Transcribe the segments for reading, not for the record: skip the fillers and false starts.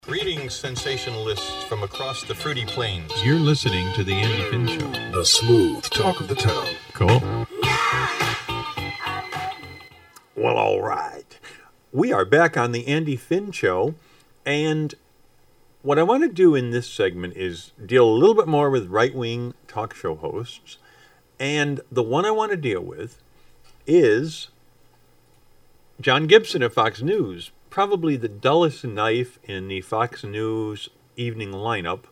Greetings, sensationalists from across the fruity plains. You're listening to The Andy Finn Show. The smooth talk of the town. Cool. Well, all right. We are back on The Andy Finn Show, and what I want to do in this segment is deal a little bit more with right-wing talk show hosts, and the one I want to deal with is John Gibson of Fox News. Probably the dullest knife in the Fox News evening lineup.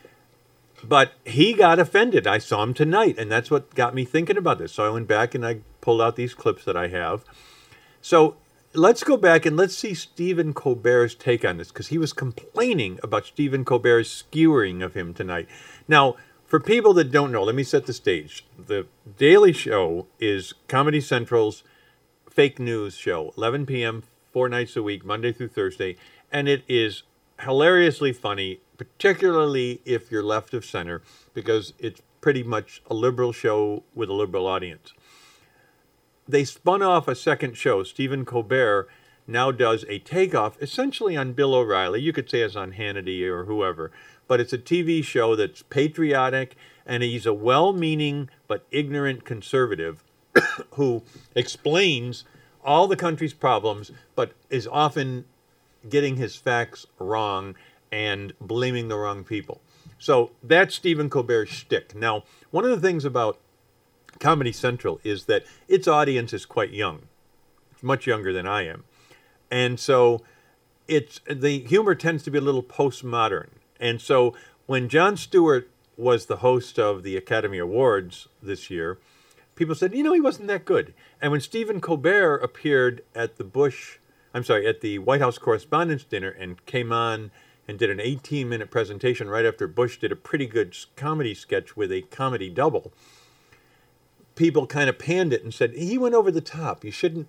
But he got offended. I saw him tonight, and that's what got me thinking about this. So I went back and I pulled out these clips that I have. So let's go back and let's see Stephen Colbert's take on this, because he was complaining about Stephen Colbert's skewering of him tonight. Now, for people that don't know, let me set the stage. The Daily Show is Comedy Central's fake news show, 11 p.m., 4 nights a week, Monday through Thursday, and it is hilariously funny, particularly if you're left of center, because it's pretty much a liberal show with a liberal audience. They spun off a second show. Stephen Colbert now does a takeoff, essentially on Bill O'Reilly. You could say it's on Hannity or whoever, but it's a TV show that's patriotic, and he's a well-meaning but ignorant conservative who explains all the country's problems, but is often getting his facts wrong and blaming the wrong people. So that's Stephen Colbert's shtick. Now, one of the things about Comedy Central is that its audience is quite young. It's much younger than I am. And so the humor tends to be a little postmodern. And so when Jon Stewart was the host of the Academy Awards this year, people said, he wasn't that good. And when Stephen Colbert appeared at the White House Correspondents' Dinner and came on and did an 18-minute presentation right after Bush did a pretty good comedy sketch with a comedy double, people kind of panned it and said, he went over the top. You shouldn't,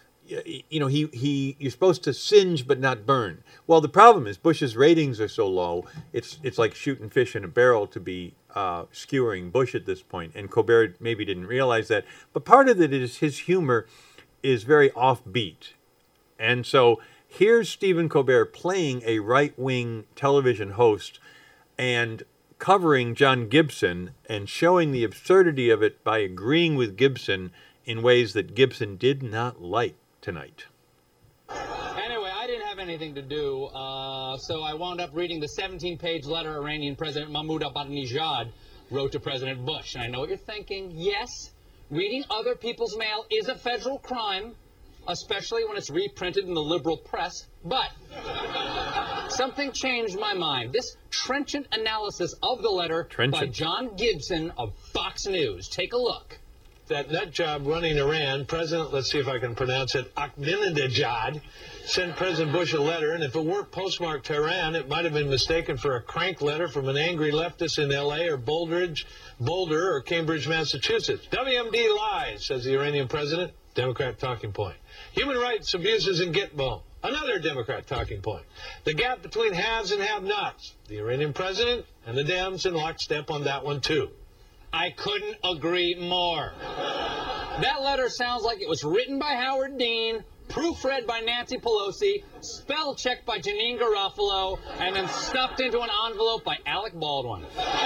you're supposed to singe but not burn. Well, the problem is Bush's ratings are so low, it's like shooting fish in a barrel to be skewering Bush at this point, and Colbert maybe didn't realize that. But part of it is his humor is very offbeat. And so here's Stephen Colbert playing a right-wing television host and covering John Gibson and showing the absurdity of it by agreeing with Gibson in ways that Gibson did not like tonight. Anyway, I didn't have anything to do, so I wound up reading the 17-page letter Iranian President Mahmoud Ahmadinejad wrote to President Bush. And I know what you're thinking. Yes, reading other people's mail is a federal crime, especially when it's reprinted in the liberal press. But something changed my mind. This trenchant analysis of the letter by John Gibson of Fox News. Take a look. That nut job running Iran, President, let's see if I can pronounce it, Ahmadinejad, sent President Bush a letter, and if it weren't postmarked Tehran, it might have been mistaken for a crank letter from an angry leftist in L.A. or Boulder or Cambridge, Massachusetts. WMD lies, says the Iranian president, Democrat talking point. Human rights abuses in Gitmo, another Democrat talking point. The gap between haves and have-nots, the Iranian president and the Dems in lockstep on that one, too. I couldn't agree more. That letter sounds like it was written by Howard Dean, proofread by Nancy Pelosi, spell-checked by Janine Garofalo, and then stuffed into an envelope by Alec Baldwin.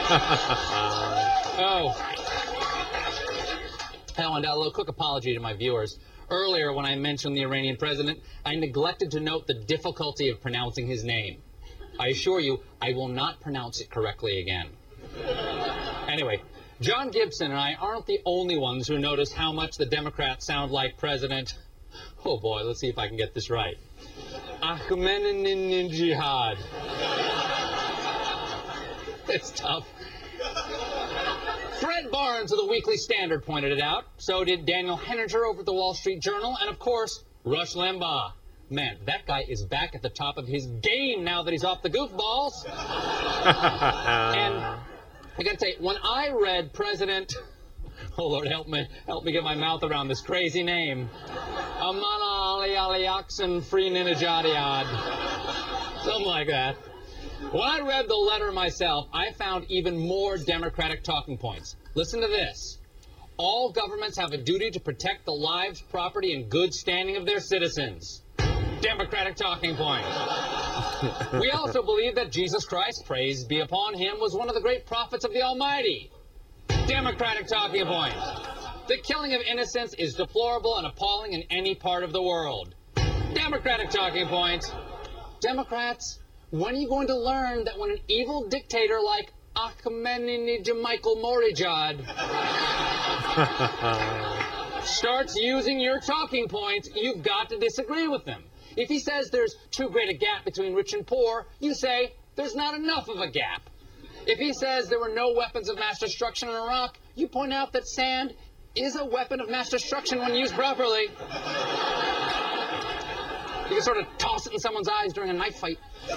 And a little quick apology to my viewers. Earlier, when I mentioned the Iranian president, I neglected to note the difficulty of pronouncing his name. I assure you, I will not pronounce it correctly again. Anyway, John Gibson and I aren't the only ones who notice how much the Democrats sound like President... Oh boy, let's see if I can get this right. Ahmadinejad. It's tough. Fred Barnes of the Weekly Standard pointed it out. So did Daniel Henninger over at the Wall Street Journal. And of course, Rush Limbaugh. Man, that guy is back at the top of his game now that he's off the goofballs. And I gotta tell you, when I read President, oh Lord, help me get my mouth around this crazy name, Amana Ali Aliakson Free Ninajadiad, something like that. When I read the letter myself, I found even more Democratic talking points. Listen to this. All governments have a duty to protect the lives, property, and good standing of their citizens. Democratic talking point. We also believe that Jesus Christ, praise be upon him, was one of the great prophets of the Almighty. Democratic talking point. The killing of innocents is deplorable and appalling in any part of the world. Democratic talking point. Democrats, when are you going to learn that when an evil dictator like Ahmadinejad Morijad starts using your talking points, you've got to disagree with him. If he says there's too great a gap between rich and poor, you say there's not enough of a gap. If he says there were no weapons of mass destruction in Iraq, you point out that sand is a weapon of mass destruction when used properly. You can sort of toss it in someone's eyes during a knife fight.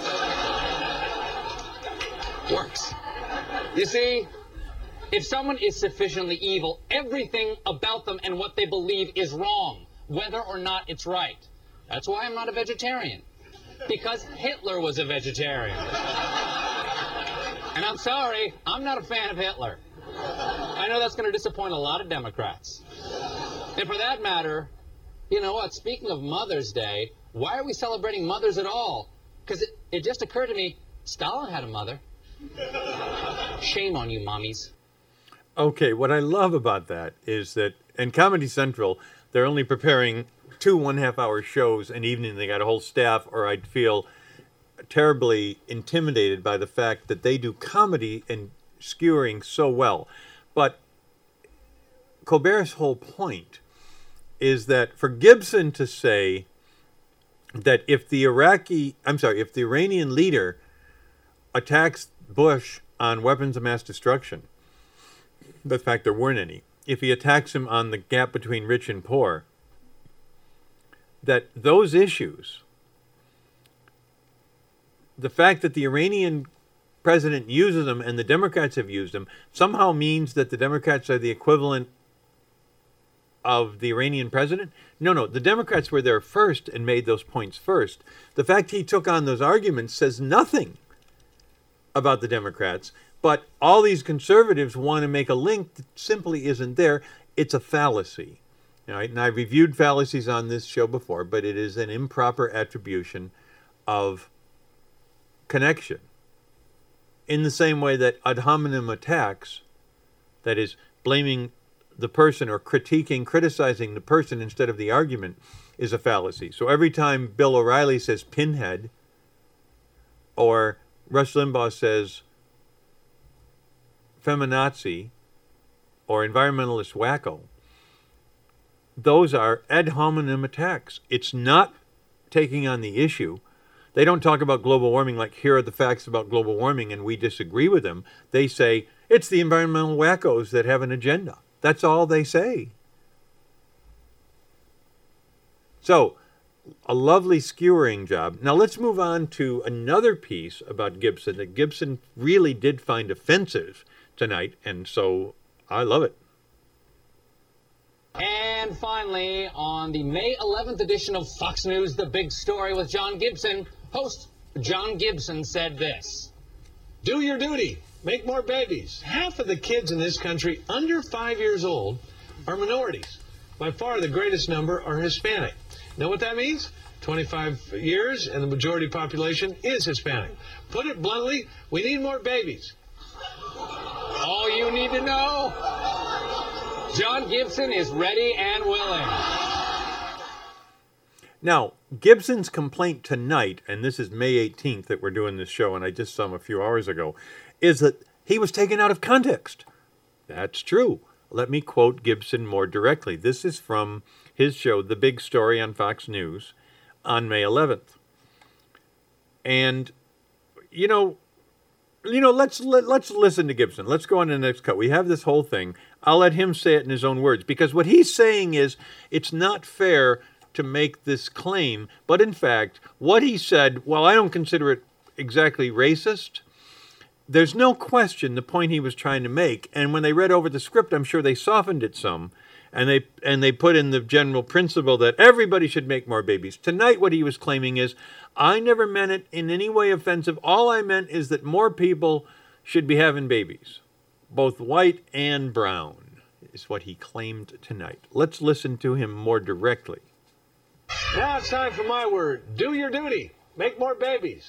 Works. You see, if someone is sufficiently evil, everything about them and what they believe is wrong, whether or not it's right. That's why I'm not a vegetarian. Because Hitler was a vegetarian. And I'm sorry, I'm not a fan of Hitler. I know that's going to disappoint a lot of Democrats. And for that matter, you know what, speaking of Mother's Day, why are we celebrating mothers at all? Because it just occurred to me, Stalin had a mother. Shame on you, mommies. Okay, what I love about that is that in Comedy Central, they're only preparing 2 1/2-hour shows an evening. They got a whole staff, or I'd feel terribly intimidated by the fact that they do comedy and skewering so well. But Colbert's whole point is that for Gibson to say that if the Iranian leader attacks Bush on weapons of mass destruction, the fact there weren't any, if he attacks him on the gap between rich and poor, that those issues, the fact that the Iranian president uses them and the Democrats have used them, somehow means that the Democrats are the equivalent of the Iranian president? No, the Democrats were there first and made those points first. The fact he took on those arguments says nothing about the Democrats, but all these conservatives want to make a link that simply isn't there. It's a fallacy. All right? And I've reviewed fallacies on this show before, but it is an improper attribution of connection. In the same way that ad hominem attacks, that is, blaming the person or criticizing the person instead of the argument, is a fallacy. So every time Bill O'Reilly says pinhead, or Rush Limbaugh says feminazi, or environmentalist wacko, those are ad hominem attacks. It's not taking on the issue. They don't talk about global warming like, here are the facts about global warming and we disagree with them. They say, it's the environmental wackos that have an agenda. That's all they say. So, a lovely skewering job. Now let's move on to another piece about Gibson that Gibson really did find offensive tonight, and so I love it. And finally, on the May 11th edition of Fox News, The Big Story with John Gibson, host John Gibson said this: Do your duty. Make more babies. Half of the kids in this country under 5 years old are minorities. By far the greatest number are Hispanic. Know what that means? 25 years and the majority population is Hispanic. Put it bluntly, we need more babies. All you need to know, John Gibson is ready and willing. Now, Gibson's complaint tonight, and this is May 18th that we're doing this show, and I just saw him a few hours ago, is that he was taken out of context. That's true. Let me quote Gibson more directly. This is from his show, The Big Story on Fox News, on May 11th. And, let's listen to Gibson. Let's go on to the next cut. We have this whole thing. I'll let him say it in his own words, because what he's saying is it's not fair to make this claim, but in fact, what he said, while I don't consider it exactly racist, there's no question the point he was trying to make. And when they read over the script, I'm sure they softened it some, and they put in the general principle that everybody should make more babies. Tonight, what he was claiming is, I never meant it in any way offensive. All I meant is that more people should be having babies, both white and brown, is what he claimed tonight. Let's listen to him more directly. Now it's time for my word. Do your duty. Make more babies.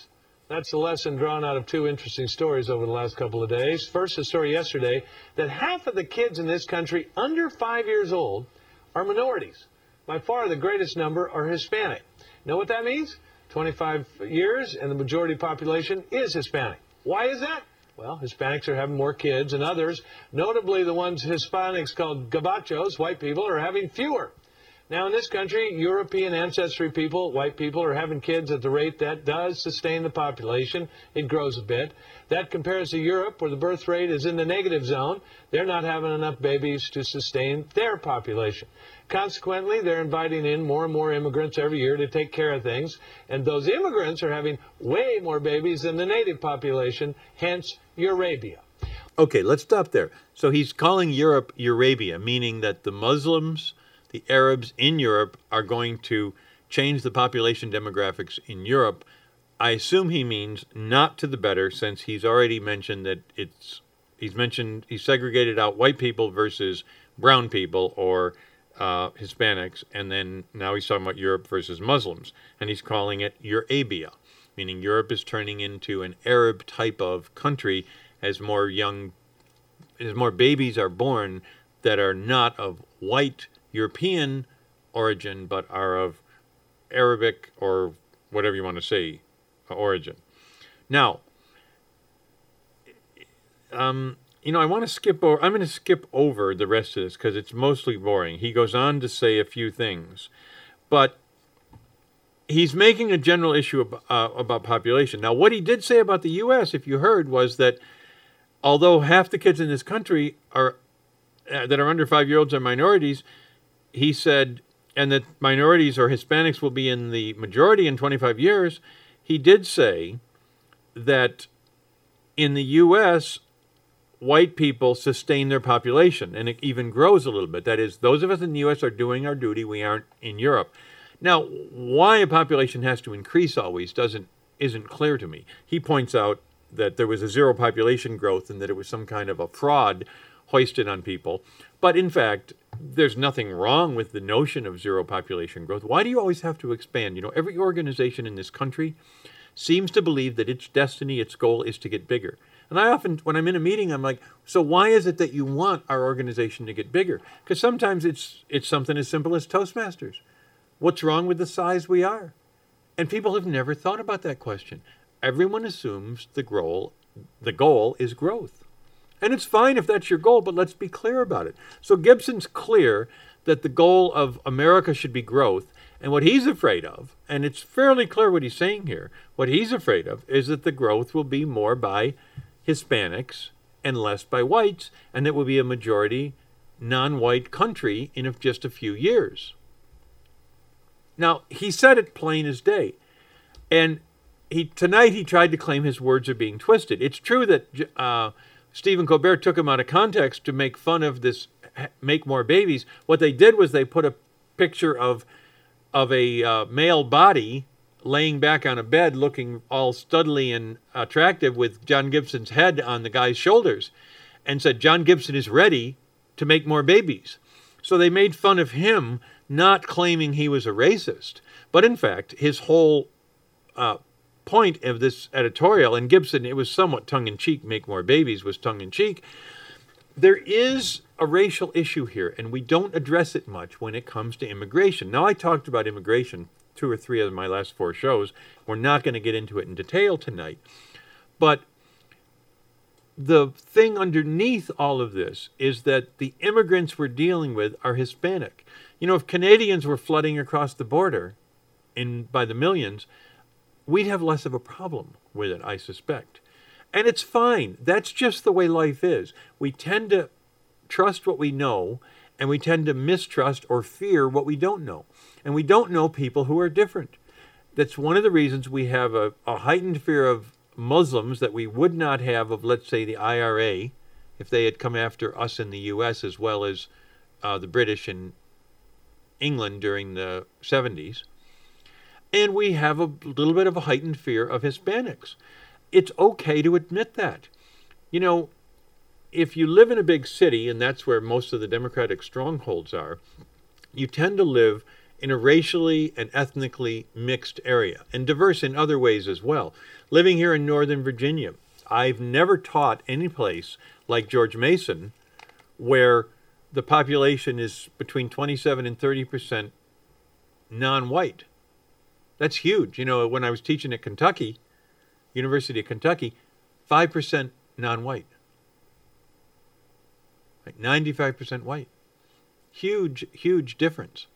That's the lesson drawn out of two interesting stories over the last couple of days. First, a story yesterday that half of the kids in this country under 5 years old are minorities. By far, the greatest number are Hispanic. Know what that means? 25 years, and the majority population is Hispanic. Why is that? Well, Hispanics are having more kids, and others, notably the ones Hispanics called gabachos, white people, are having fewer. Now, in this country, European ancestry people, white people, are having kids at the rate that does sustain the population. It grows a bit. That compares to Europe, where the birth rate is in the negative zone. They're not having enough babies to sustain their population. Consequently, they're inviting in more and more immigrants every year to take care of things, and those immigrants are having way more babies than the native population, hence Eurabia. Okay, let's stop there. So he's calling Europe Eurabia, meaning that the Muslims, the Arabs in Europe, are going to change the population demographics in Europe. I assume he means not to the better, since he's already mentioned that he's segregated out white people versus brown people, or Hispanics, and then now he's talking about Europe versus Muslims, and he's calling it Eurabia, meaning Europe is turning into an Arab type of country as more babies are born that are not of white European origin, but are of Arabic or whatever you want to say origin. Now, I want to skip over. I'm going to skip over the rest of this because it's mostly boring. He goes on to say a few things, but he's making a general issue about population. Now, what he did say about the U.S., if you heard, was that although half the kids in this country that are under 5-year-olds are minorities, he said, and that minorities or Hispanics will be in the majority in 25 years, he did say that in the U.S., white people sustain their population, and it even grows a little bit. That is, those of us in the U.S. are doing our duty. We aren't in Europe. Now, why a population has to increase always isn't clear to me. He points out that there was a zero population growth and that it was some kind of a fraud hoisted on people. But in fact, there's nothing wrong with the notion of zero population growth. Why do you always have to expand? Every organization in this country seems to believe that its destiny, its goal is to get bigger. And I often, when I'm in a meeting, I'm like, so why is it that you want our organization to get bigger? Because sometimes it's something as simple as Toastmasters. What's wrong with the size we are? And people have never thought about that question. Everyone assumes the goal is growth. And it's fine if that's your goal, but let's be clear about it. So Gibson's clear that the goal of America should be growth. And what he's afraid of, and it's fairly clear what he's saying here, what he's afraid of is that the growth will be more by Hispanics and less by whites, and it will be a majority non-white country in just a few years. Now, he said it plain as day. And tonight he tried to claim his words are being twisted. It's true that Stephen Colbert took him out of context to make fun of this make more babies. What they did was they put a picture of a male body laying back on a bed looking all studly and attractive with John Gibson's head on the guy's shoulders and said, John Gibson is ready to make more babies. So they made fun of him, not claiming he was a racist. But in fact, his whole point of this editorial, and Gibson, it was somewhat tongue-in-cheek, make more babies was tongue-in-cheek. There is a racial issue here, and we don't address it much when it comes to immigration. Now, I talked about immigration 2 or 3 of my last 4 shows. We're not going to get into it in detail tonight. But the thing underneath all of this is that the immigrants we're dealing with are Hispanic. If Canadians were flooding across the border by the millions, we'd have less of a problem with it, I suspect. And it's fine. That's just the way life is. We tend to trust what we know, and we tend to mistrust or fear what we don't know. And we don't know people who are different. That's one of the reasons we have a heightened fear of Muslims that we would not have of, let's say, the IRA, if they had come after us in the U.S. as well as the British in England during the 70s. And we have a little bit of a heightened fear of Hispanics. It's okay to admit that. If you live in a big city, and that's where most of the Democratic strongholds are, you tend to live in a racially and ethnically mixed area, and diverse in other ways as well. Living here in Northern Virginia, I've never taught any place like George Mason where the population is between 27 and 30% non-white. That's huge. You know, when I was teaching at Kentucky, University of Kentucky, 5% non-white. Like 95% white. Huge, huge difference.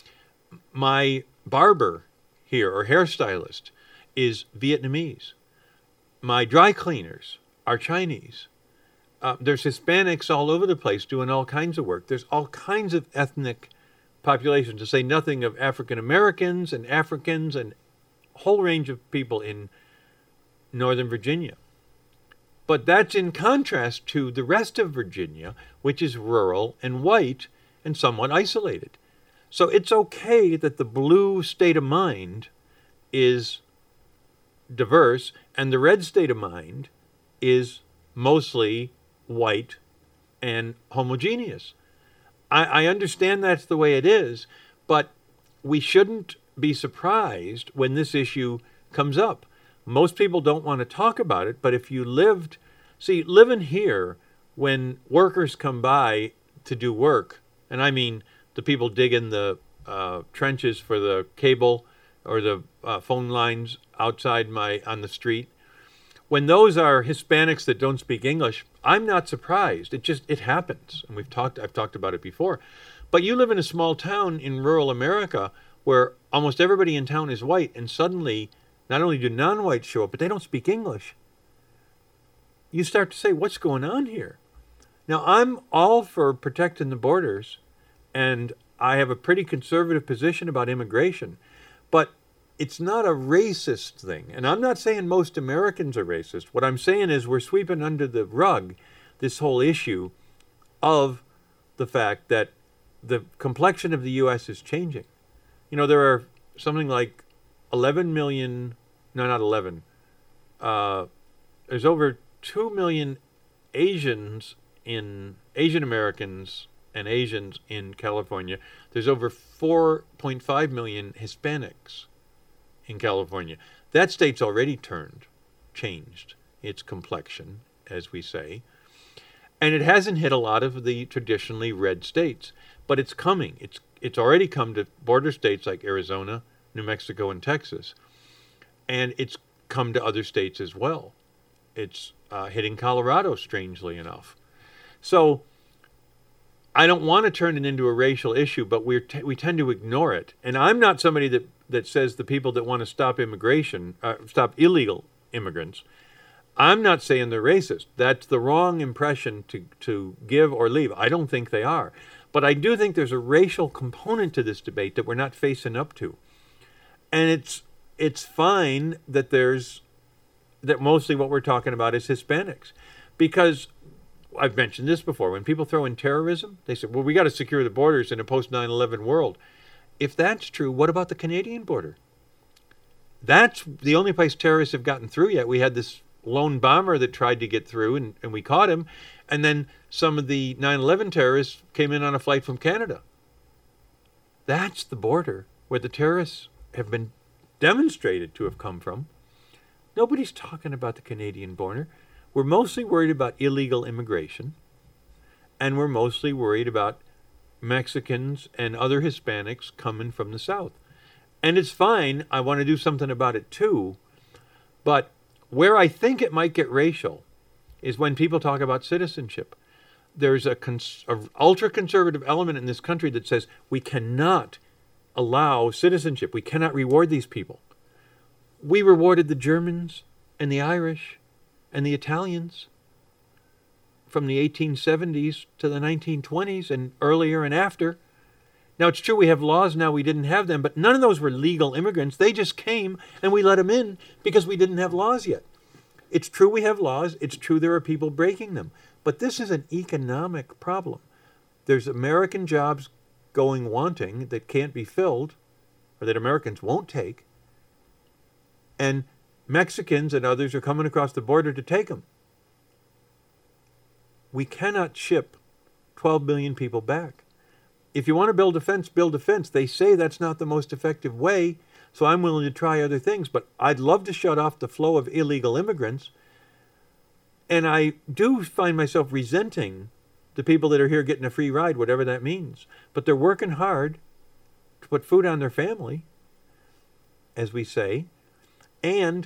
My barber here, or hairstylist, is Vietnamese. My dry cleaners are Chinese. There's Hispanics all over the place doing all kinds of work. There's all kinds of ethnic populations, to say nothing of African Americans and Africans and a whole range of people in Northern Virginia. But that's in contrast to the rest of Virginia, which is rural and white and somewhat isolated. So it's okay that the blue state of mind is diverse and the red state of mind is mostly white and homogeneous. I understand that's the way it is, but we shouldn't be surprised when this issue comes up. Most people don't want to talk about it, but if you living here, when workers come by to do work, and I mean the people digging the trenches for the cable or the phone lines outside on the street, when those are Hispanics that don't speak English, I'm not surprised. It happens, and I've talked about it before. But you live in a small town in rural America where almost everybody in town is white, and suddenly not only do non-whites show up, but they don't speak English. You start to say, what's going on here? Now, I'm all for protecting the borders, and I have a pretty conservative position about immigration, but it's not a racist thing. And I'm not saying most Americans are racist. What I'm saying is we're sweeping under the rug this whole issue of the fact that the complexion of the U.S. is changing. You know, there are something like 11 million, no, not 11. There's over 2 million Asian Americans and Asians in California. There's over 4.5 million Hispanics in California. That state's already changed its complexion, as we say. And it hasn't hit a lot of the traditionally red states, but it's coming. It's already come to border states like Arizona, New Mexico, and Texas. And it's come to other states as well. It's hitting Colorado, strangely enough. So I don't want to turn it into a racial issue, but we tend to ignore it. And I'm not somebody that says the people that want to stop stop illegal immigrants, I'm not saying they're racist. That's the wrong impression to give or leave. I don't think they are. But I do think there's a racial component to this debate that we're not facing up to. And it's fine that mostly what we're talking about is Hispanics. Because I've mentioned this before. When people throw in terrorism, they say, well, we got to secure the borders in a post-9/11 world. If that's true, what about the Canadian border? That's the only place terrorists have gotten through yet. We had this lone bomber that tried to get through, and we caught him. And then some of the 9/11 terrorists came in on a flight from Canada. That's the border where the terrorists have been demonstrated to have come from. Nobody's talking about the Canadian border. We're mostly worried about illegal immigration, and we're mostly worried about Mexicans and other Hispanics coming from the South. And it's fine. I want to do something about it too. But where I think it might get racial is when people talk about citizenship. There's a ultra-conservative element in this country that says we cannot allow citizenship. We cannot reward these people. We rewarded the Germans and the Irish and the Italians from the 1870s to the 1920s and earlier and after. Now, it's true we have laws now, we didn't have them, but none of those were legal immigrants. They just came and we let them in because we didn't have laws yet. It's true we have laws. It's true there are people breaking them. But this is an economic problem. There's American jobs going wanting that can't be filled, or that Americans won't take. And Mexicans and others are coming across the border to take them. We cannot ship 12 million people back. if you want to build a fence, build a fence. They say that's not the most effective way, so I'm willing to try other things. But I'd love to shut off the flow of illegal immigrants. And I do find myself resenting the people that are here getting a free ride, whatever that means. But they're working hard to put food on their family, as we say. And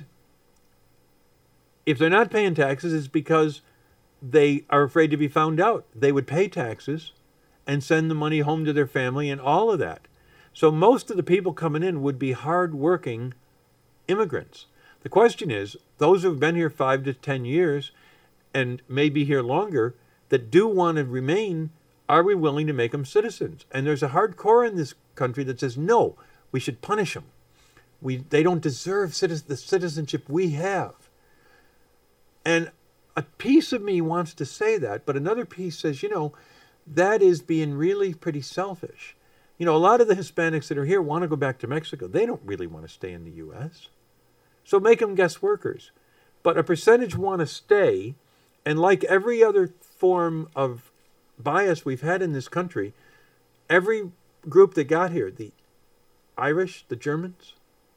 if they're not paying taxes, it's because they are afraid to be found out. They would pay taxes and send the money home to their family and all of that. So most of the people coming in would be hard-working immigrants. The question is, those who have been here 5 to 10 years and may be here longer that do want to remain, are we willing to make them citizens? And there's a hardcore in this country that says, no, we should punish them. They don't deserve the citizenship we have. And a piece of me wants to say that, but another piece says, that is being really pretty selfish. A lot of the Hispanics that are here want to go back to Mexico. They don't really want to stay in the U.S. So make them guest workers. But a percentage want to stay, and like every other form of bias we've had in this country, every group that got here, the Irish, the Germans,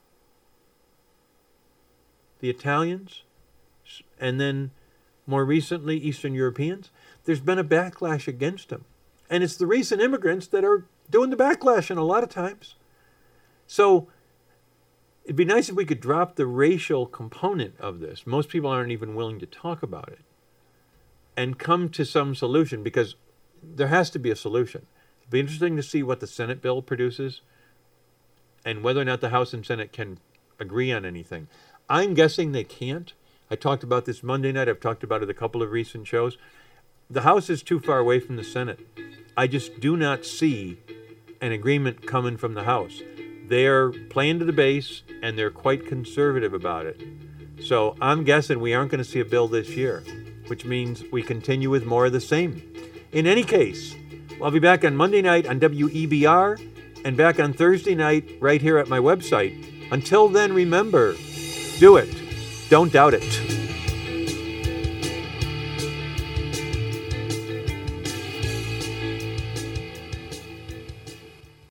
the Italians, and then more recently Eastern Europeans, there's been a backlash against them. And it's the recent immigrants that are doing the backlash, and a lot of times. So it'd be nice if we could drop the racial component of this. Most people aren't even willing to talk about it. And come to some solution, because there has to be a solution. It'd be interesting to see what the Senate bill produces and whether or not the House and Senate can agree on anything. I'm guessing they can't. I talked about this Monday night. I've talked about it a couple of recent shows. The House is too far away from the Senate. I just do not see an agreement coming from the House. They're playing to the base, and they're quite conservative about it. So I'm guessing we aren't going to see a bill this year, which means we continue with more of the same. In any case, I'll be back on Monday night on WEBR and back on Thursday night right here at my website. Until then, remember, do it. Don't doubt it.